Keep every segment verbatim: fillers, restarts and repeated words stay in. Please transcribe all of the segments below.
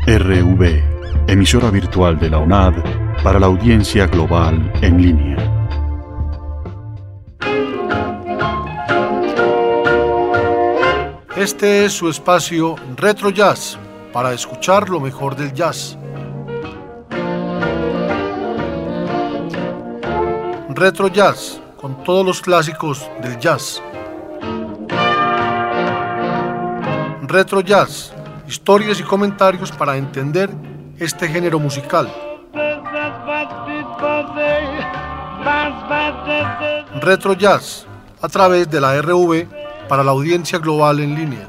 R V, emisora virtual de la UNAD para la audiencia global en línea. Este es su espacio Retro Jazz, para escuchar lo mejor del jazz. Retro Jazz, con todos los clásicos del jazz. Retro Jazz, historias y comentarios para entender este género musical. Retro Jazz, a través de la R V para la audiencia global en línea.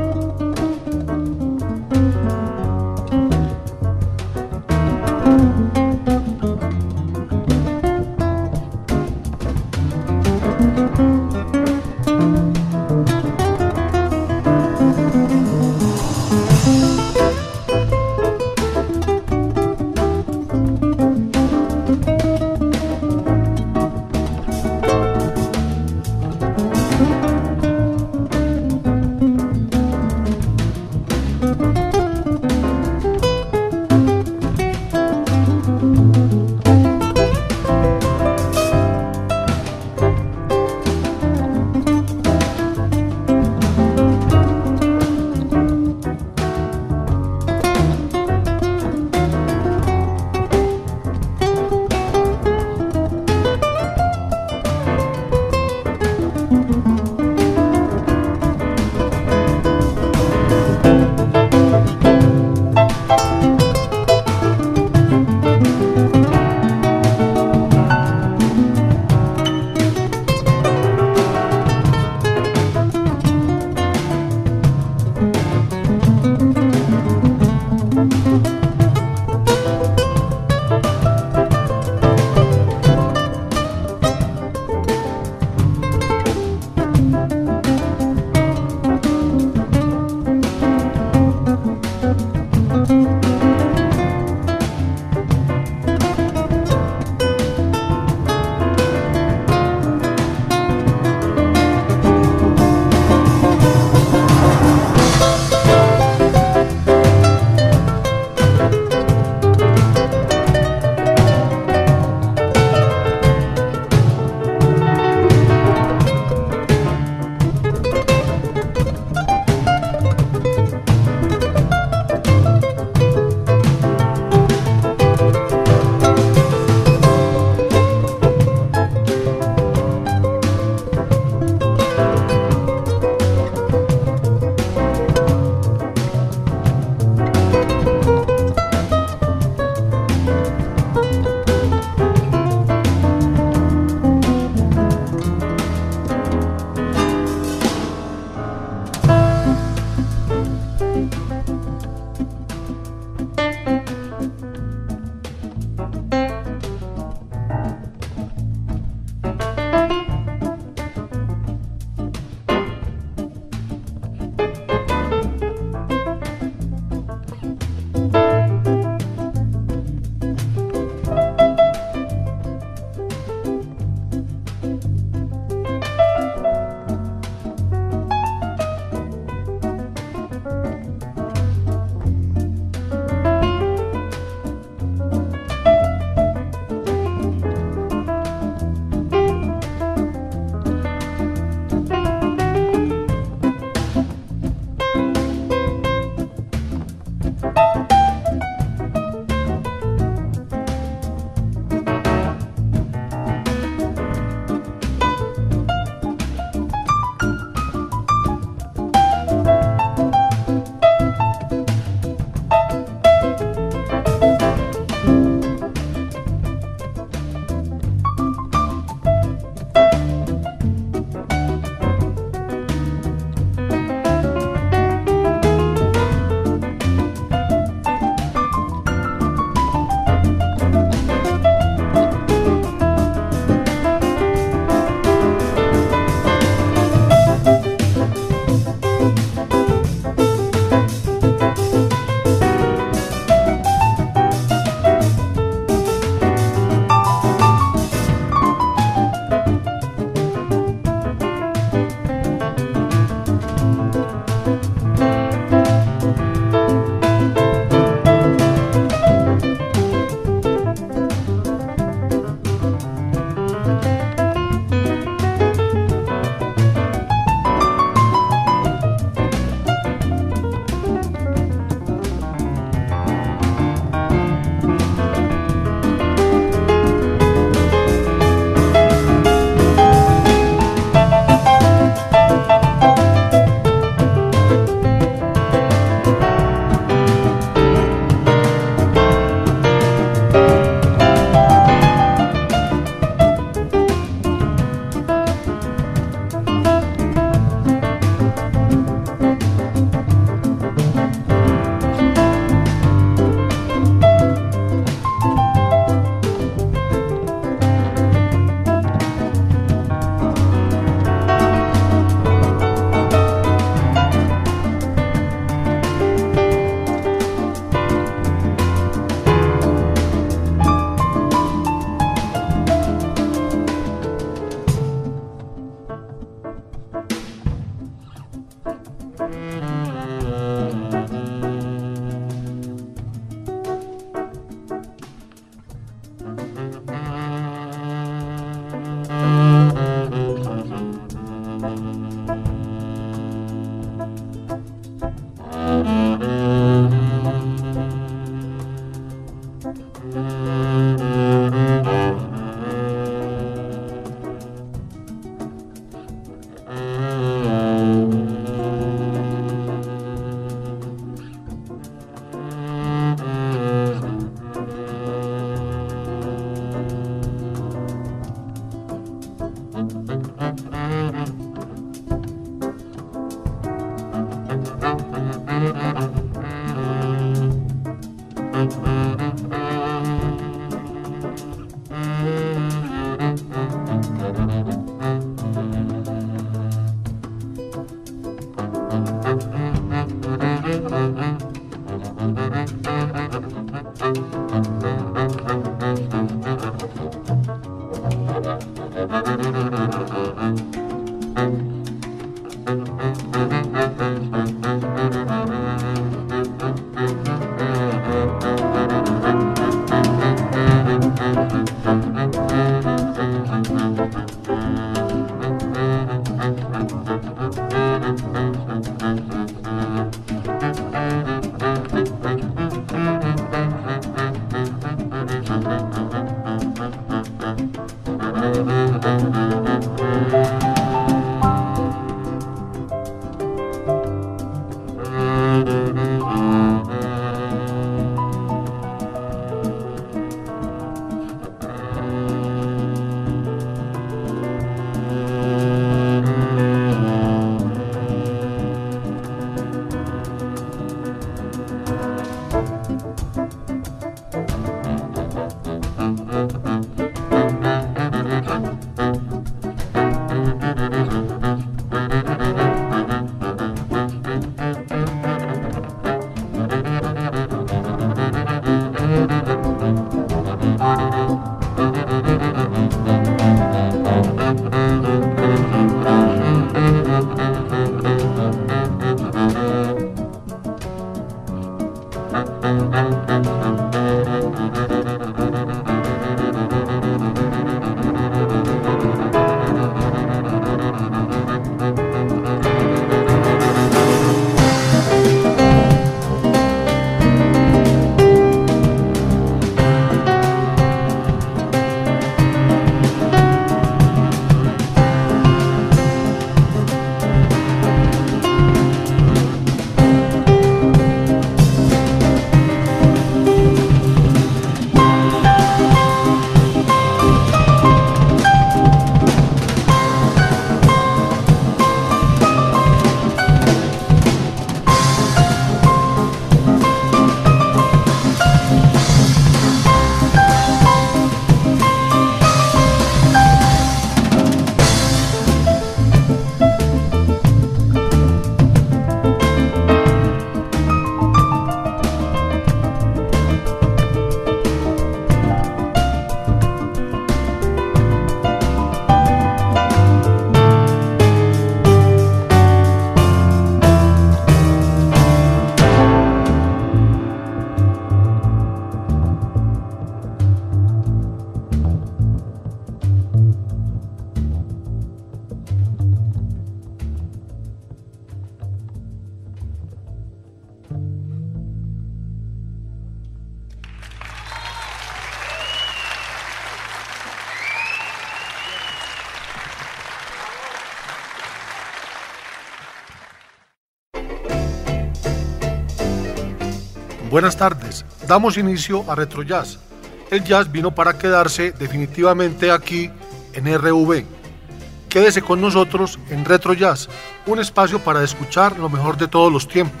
Buenas tardes, damos inicio a Retro Jazz. El jazz vino para quedarse definitivamente aquí en R V. Quédese con nosotros en Retro Jazz, un espacio para escuchar lo mejor de todos los tiempos.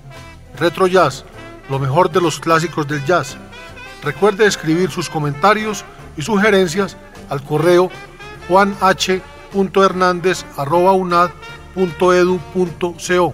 Retro Jazz, lo mejor de los clásicos del jazz. Recuerde escribir sus comentarios y sugerencias al correo juan h punto hernandez arroba u n a d punto e d u punto co.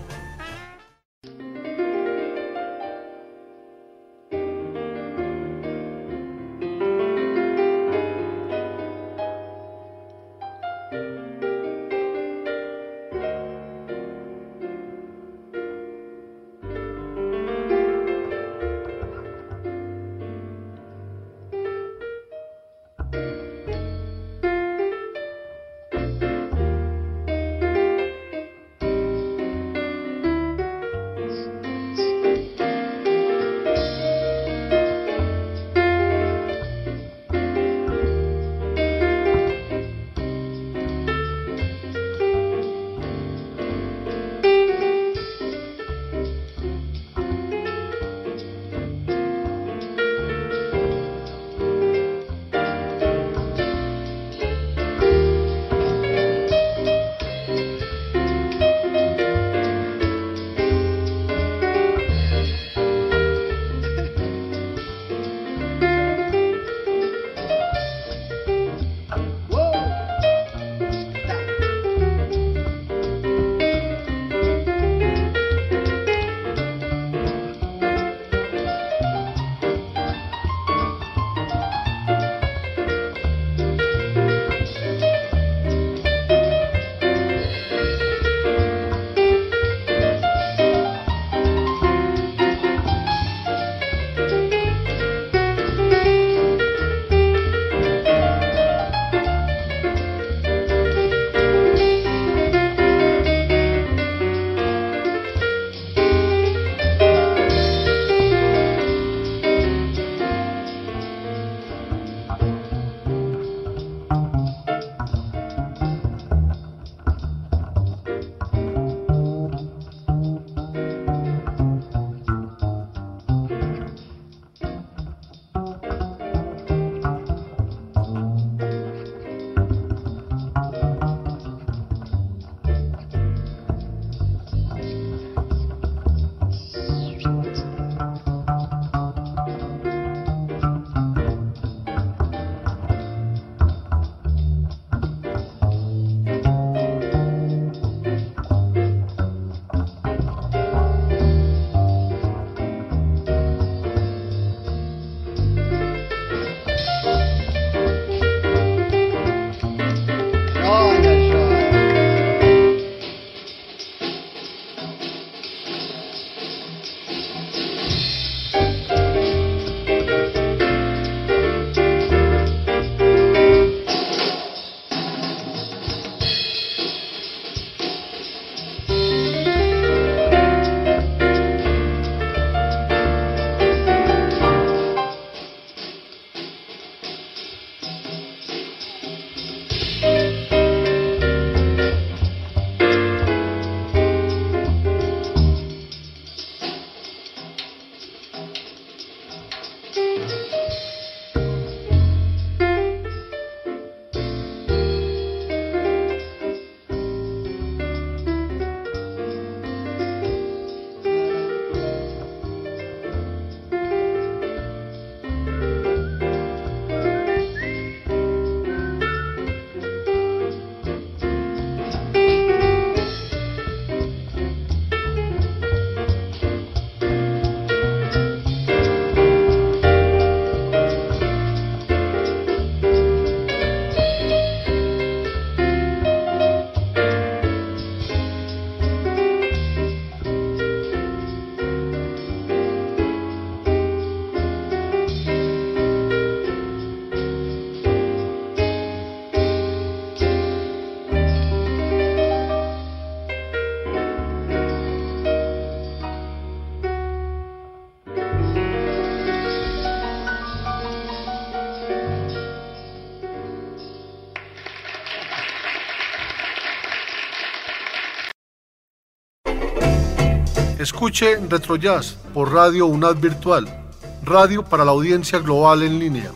Escuche Retrojazz por Radio UNAD Virtual, radio para la audiencia global en línea.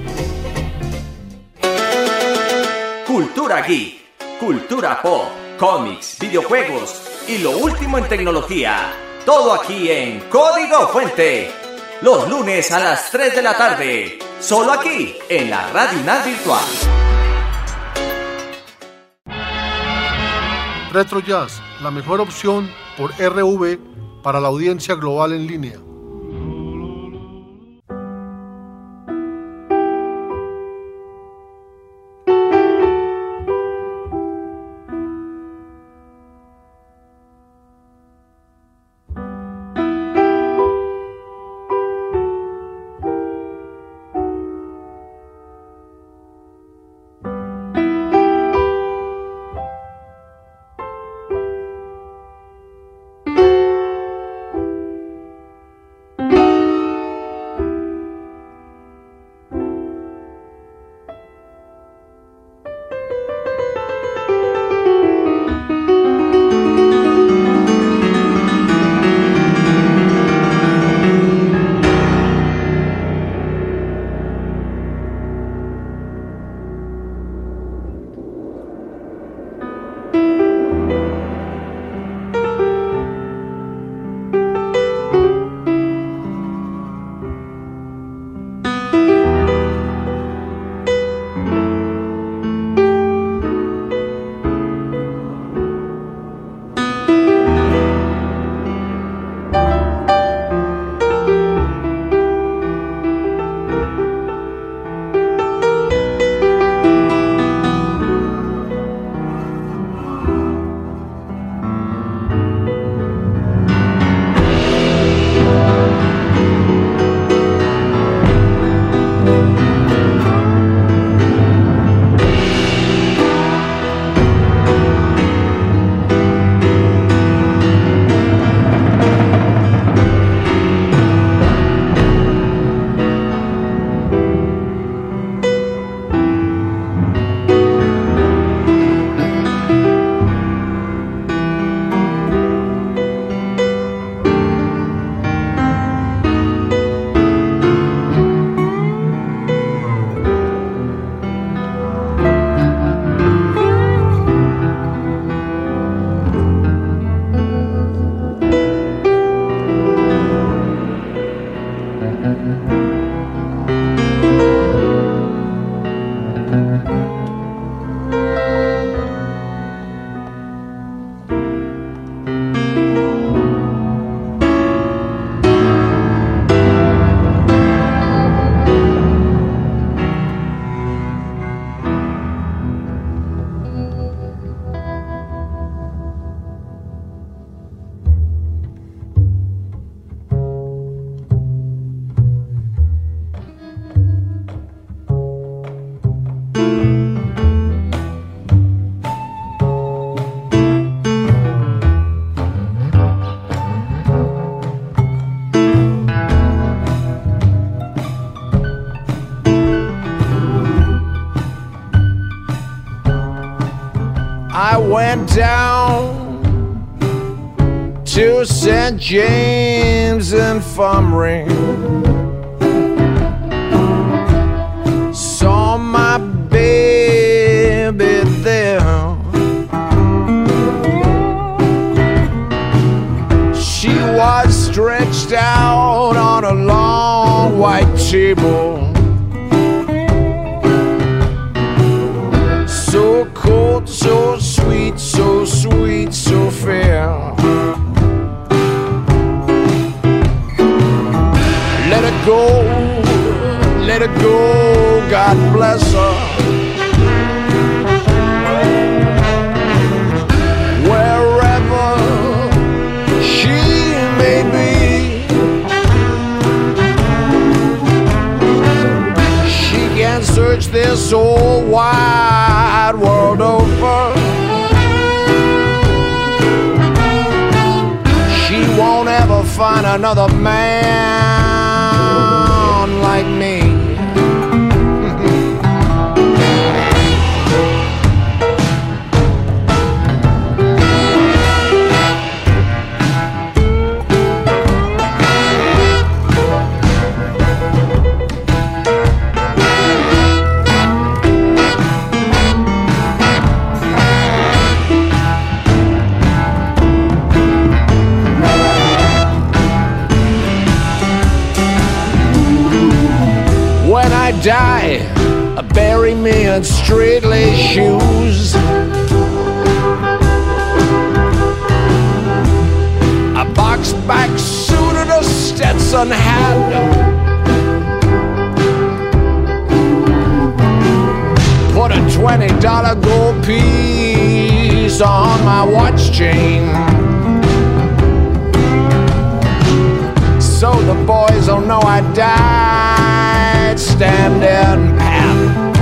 Cultura geek, cultura pop, cómics, videojuegos y lo último en tecnología. Todo aquí en Código Fuente. Los lunes a las tres de la tarde. Solo aquí en la Radio UNAD Virtual. Retrojazz, la mejor opción por R V para la audiencia global en línea. I went down to Saint James Infirmary, saw my baby there. She was stretched out on a long white table, so cold, so sweet, so sweet, so fair. Let her go, let her go, God bless her. Wherever she may be, she can search this whole wide world over. She won't ever find another man like me. die, bury me in straight-laced shoes. A box-back suit and a Stetson hat. Put a twenty dollar gold piece on my watch chain, so the boys will know I died standing pat.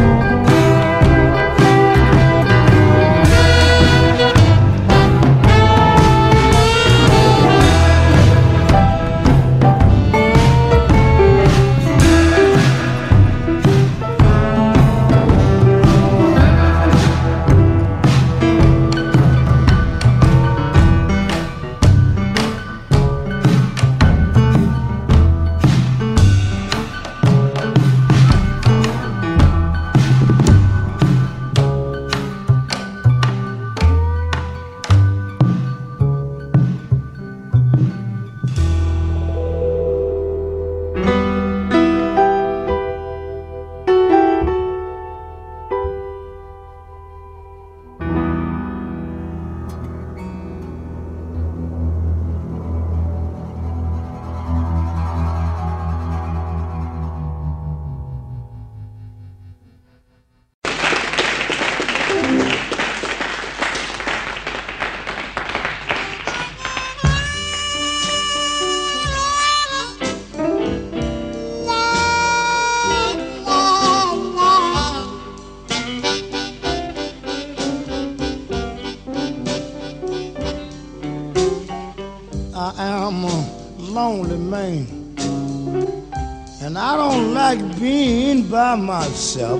By myself.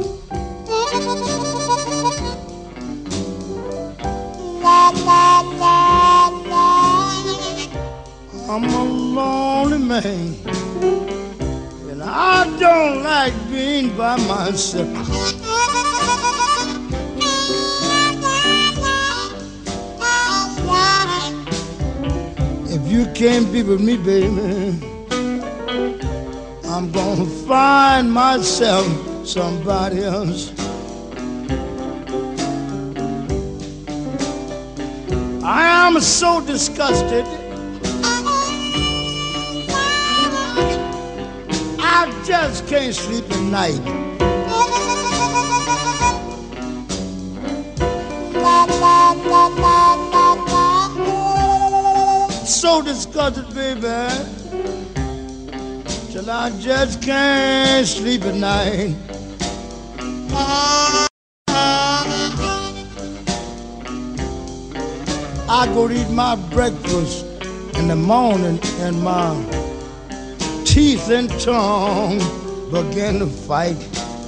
I'm a lonely man, and I don't like being by myself. If you can't be with me, baby, I'm gonna find myself somebody else. I am so disgusted, I just can't sleep at night. So disgusted, baby, till I just can't sleep at night. I go to eat my breakfast in the morning and my teeth and tongue begin to fight.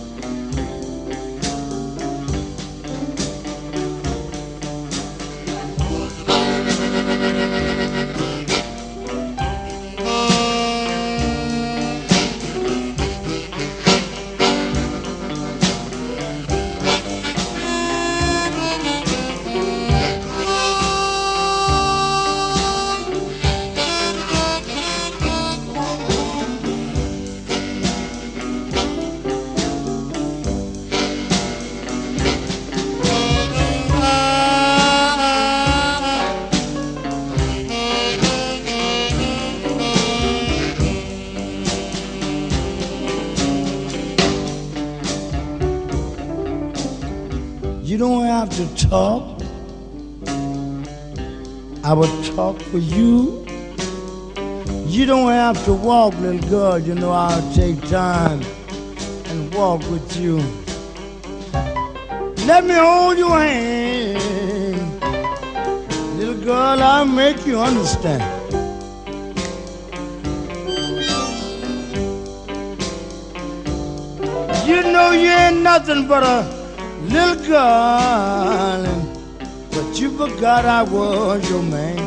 You don't have to talk, I will talk for you. You don't have to walk, little girl, you know I'll take time and walk with you. Let me hold your hand, little girl, I'll make you understand. You know you ain't nothing but a little girl, but you forgot I was your man.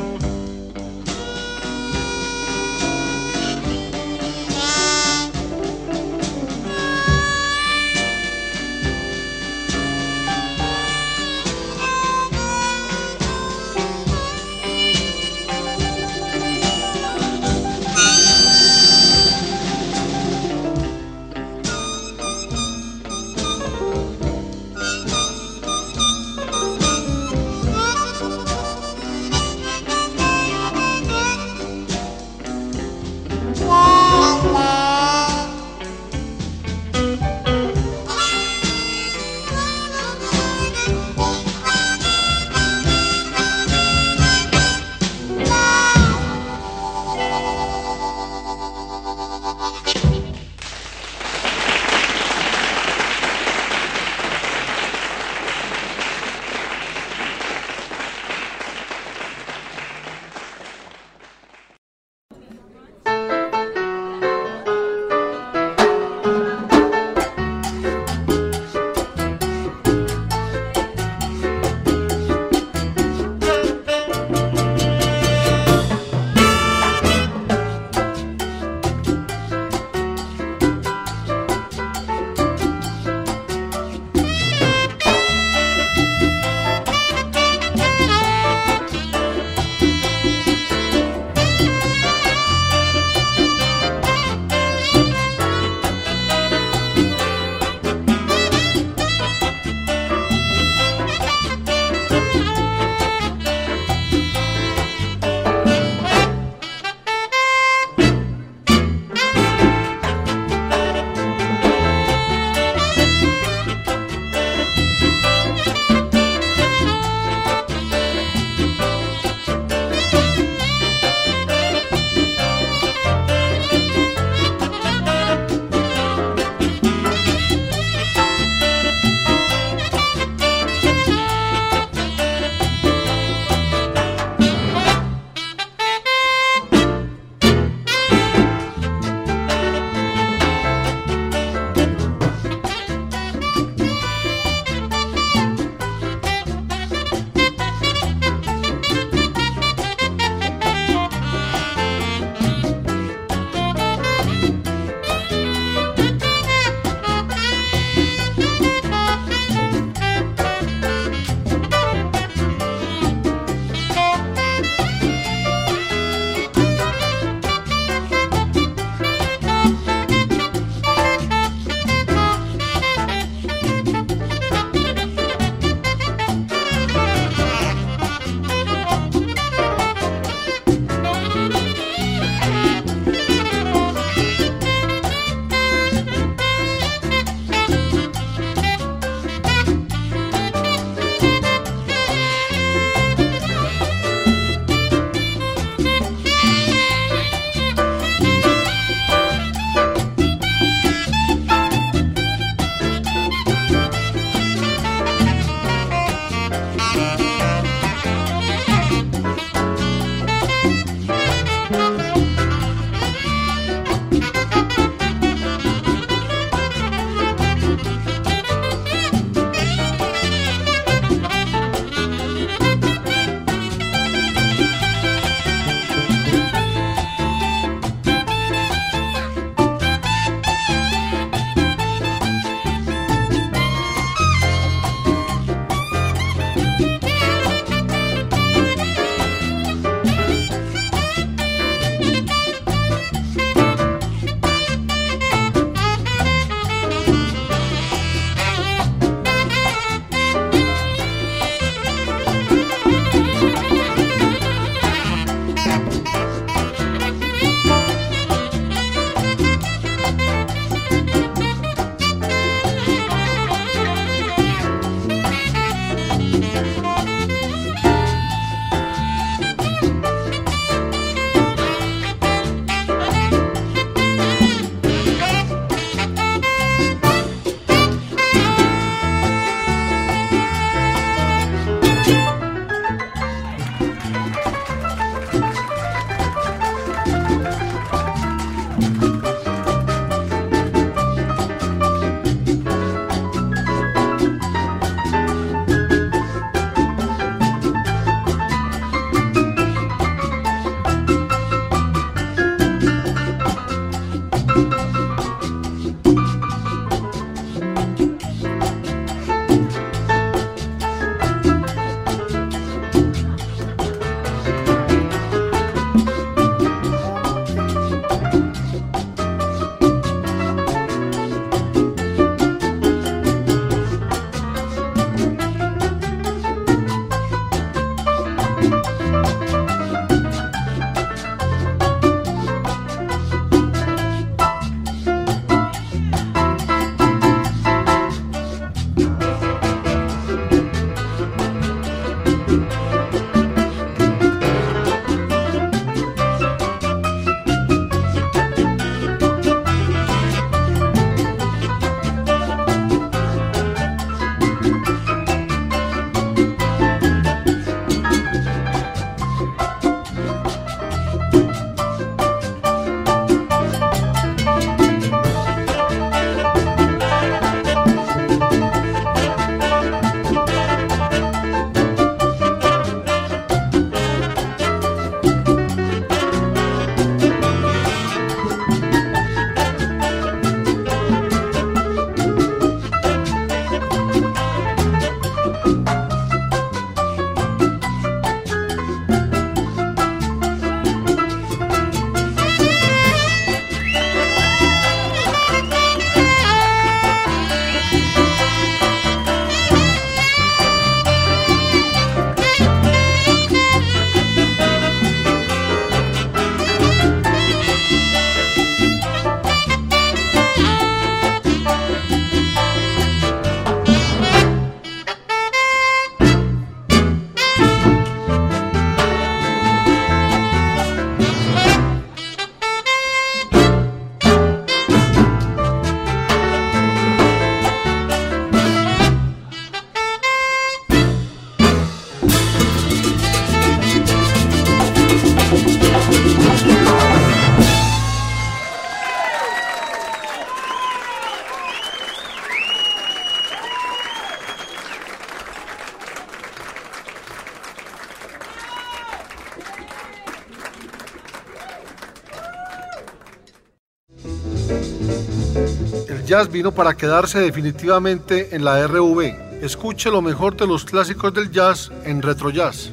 jazz vino para quedarse definitivamente en la R V. Escuche lo mejor de los clásicos del jazz en Retro Jazz.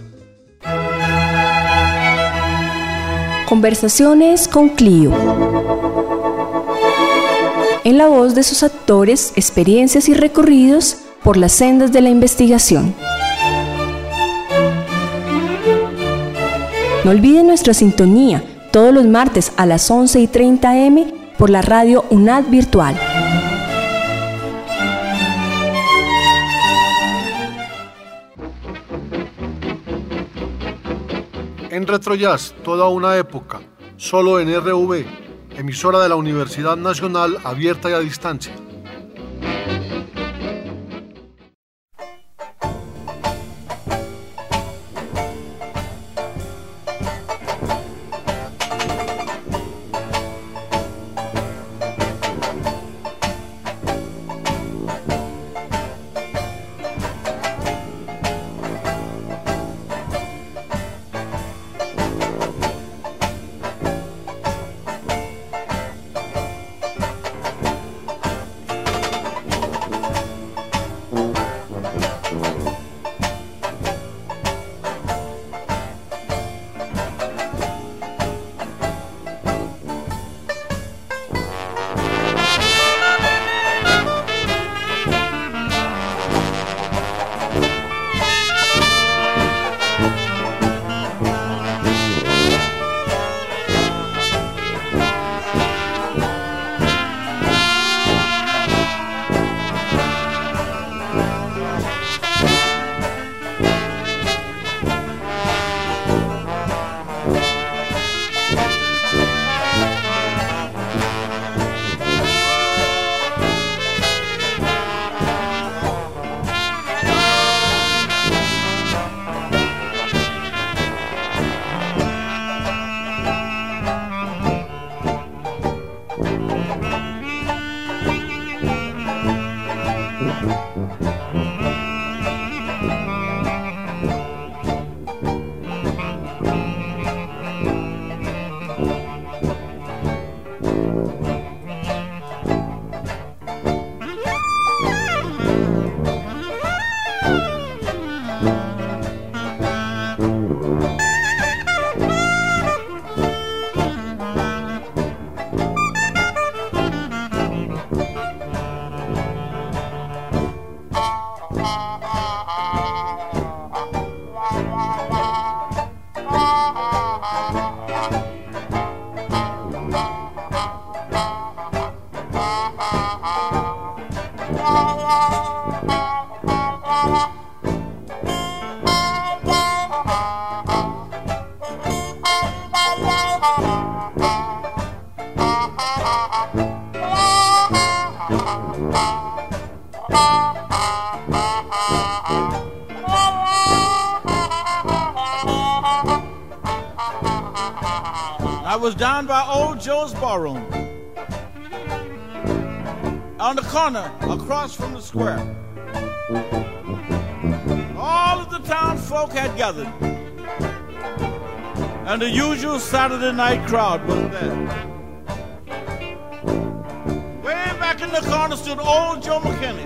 Conversaciones con Clio. En la voz de sus actores, experiencias y recorridos por las sendas de la investigación. No olviden nuestra sintonía todos los martes a las once y treinta a eme por la radio UNAD Virtual. En Retro Jazz, toda una época, solo en R V, emisora de la Universidad Nacional abierta y a distancia. I was down by old Joe's Barroom, on the corner across from the square. All of the town folk had gathered, and the usual Saturday night crowd was there. Way back in the corner stood old Joe McKinney.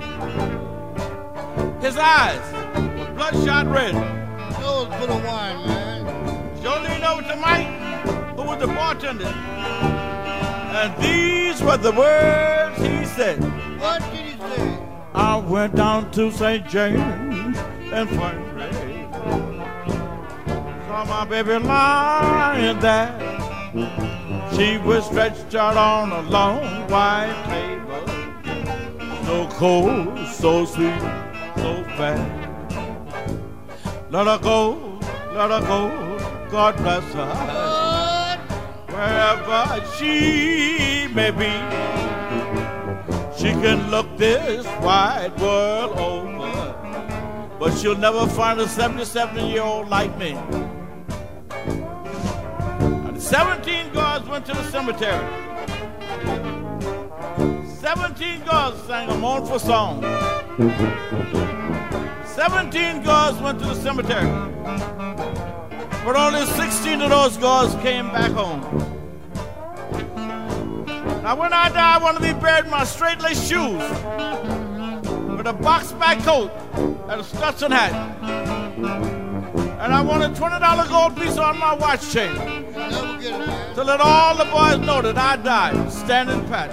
His eyes were bloodshot red. Joe's for the wine, man. Joe leaned over to Mike, who was the bartender, and these were the words he said. What did he say? I went down to Saint James and finally saw my baby lying there. She was stretched out on a long white table, so cold, so sweet, so fat. Let her go, let her go, God bless her, wherever she may be. She can look this wide world over, but she'll never find a seventy-seven-year-old like me. And seventeen guards went to the cemetery. Seventeen guards sang a mournful song. Seventeen guards went to the cemetery, but only sixteen of those guards came back home. Now when I die, I want to be buried in my straight-laced shoes with a box-back coat and a Stetson hat. And I want a twenty dollar gold piece on my watch chain to let all the boys know that I died standing pat.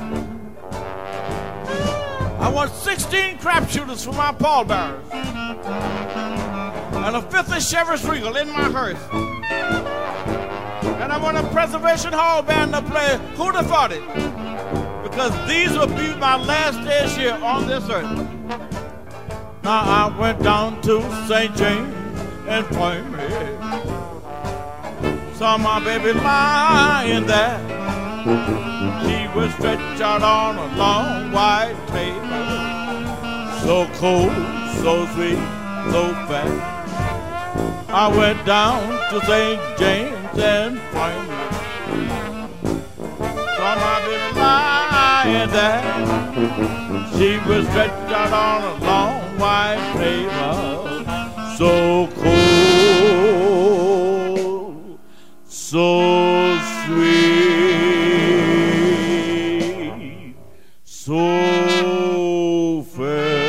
I want sixteen crap shooters for my pallbearers and a fifth of Chevrolet Regal in my hearse. And I want a Preservation Hall band to play Who'd Have Thought It, because these will be my last days here on this earth. Now I went down to Saint James and find me. Saw my baby lying there. She was stretched out on a long white table. So cold, so sweet, so fat. I went down to Saint James and find me. Saw my baby lying there. She was stretched out on a long white table. So cold, so sweet, so fair.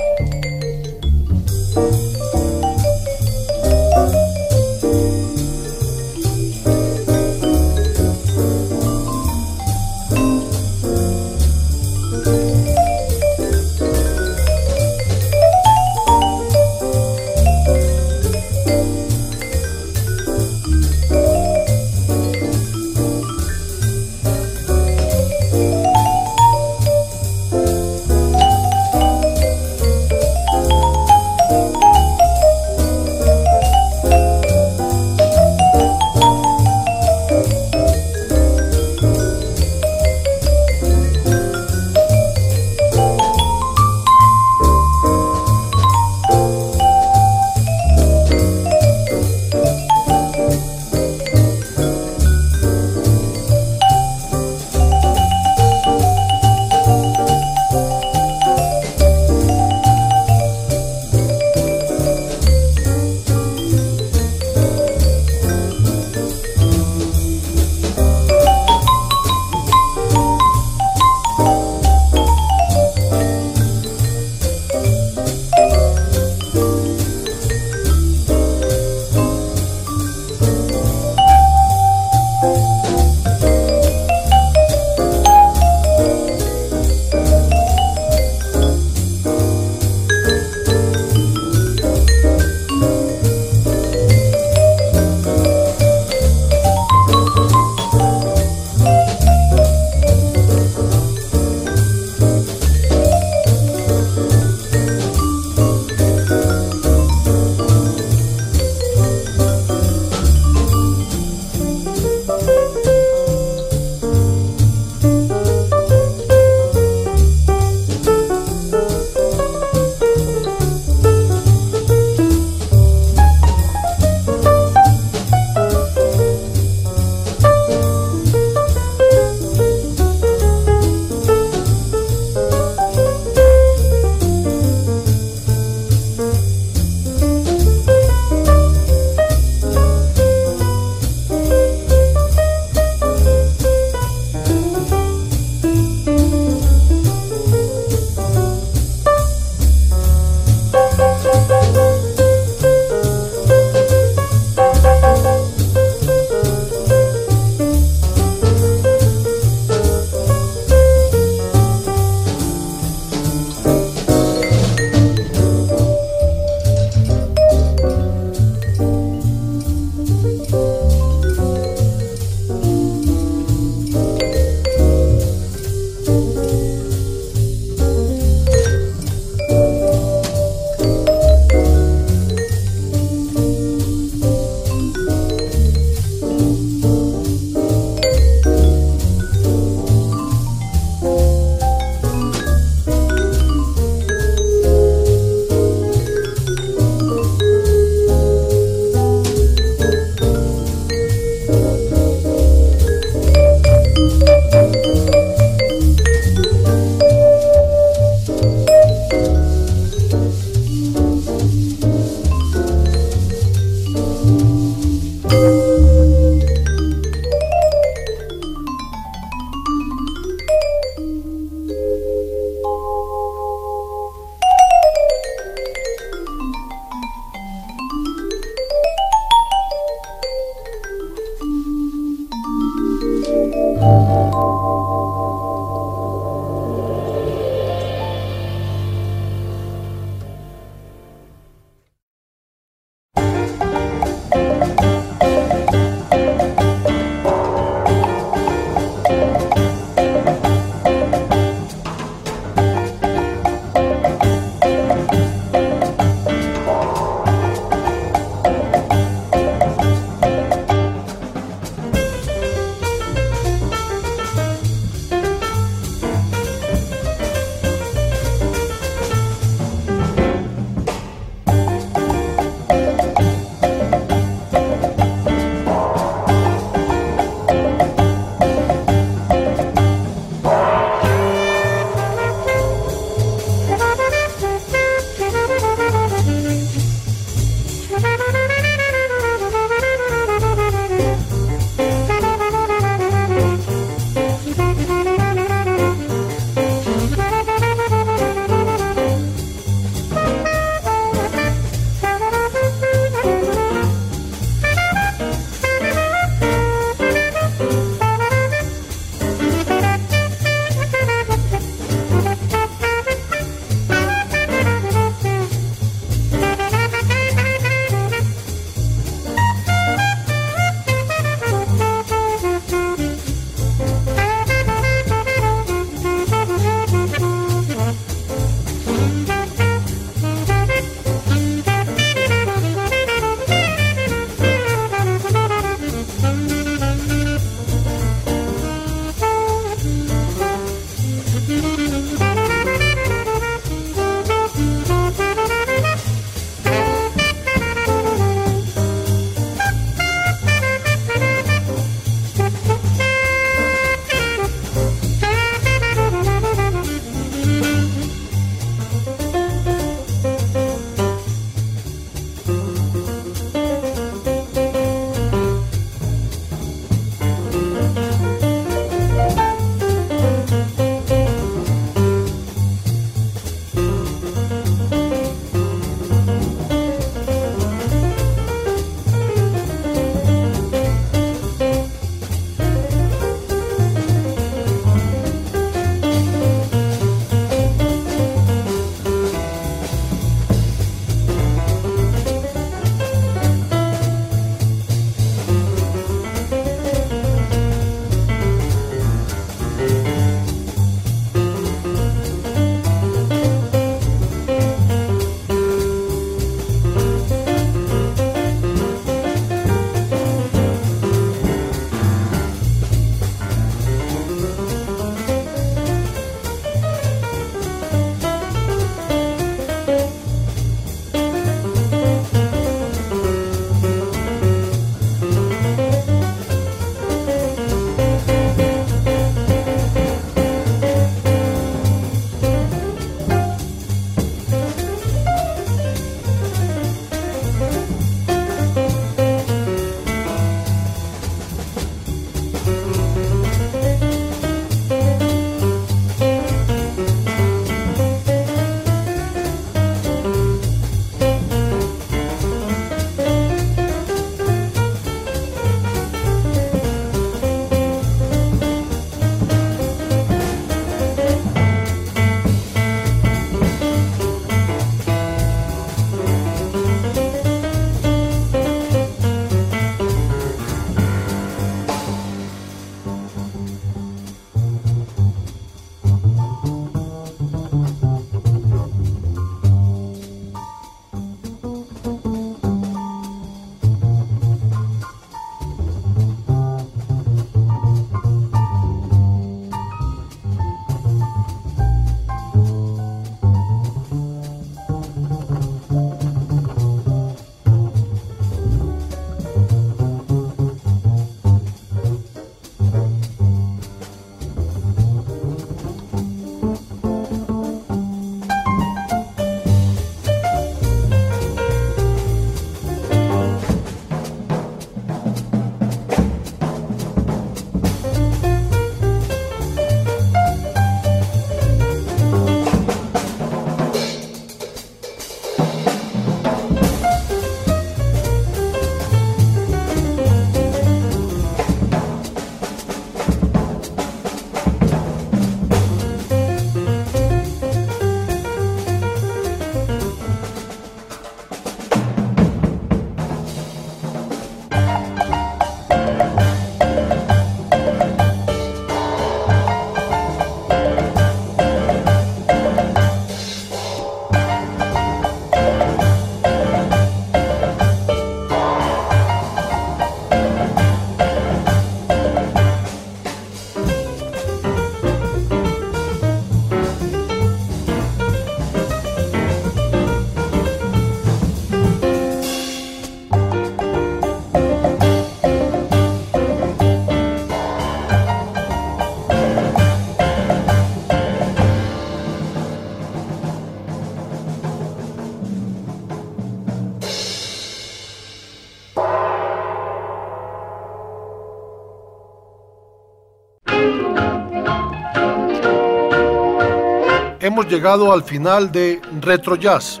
Hemos llegado al final de Retro Jazz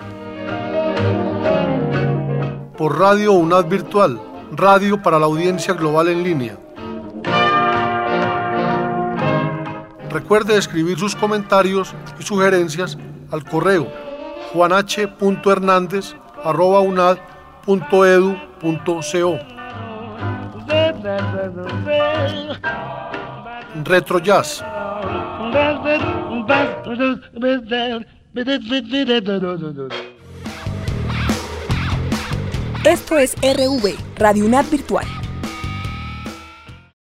por Radio UNAD Virtual, radio para la audiencia global en línea. Recuerde escribir sus comentarios y sugerencias al correo juan h punto hernandez arroba unad punto edu punto co. Retro Jazz. Esto es R V, Radio UNAD Virtual.